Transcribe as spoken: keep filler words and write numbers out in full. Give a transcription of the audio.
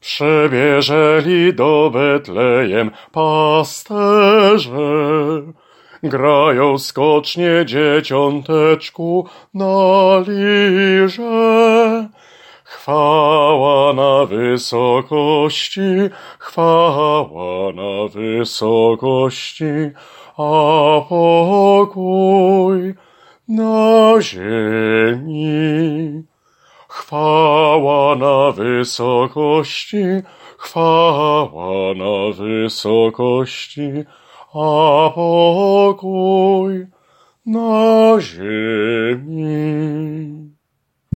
Przybieżeli do Betlejem pasterze, grają skocznie dzieciąteczku na lirze. Chwała na wysokości, chwała na wysokości, a pokój na ziemi. Chwała na wysokości, chwała na wysokości, a pokój na ziemi.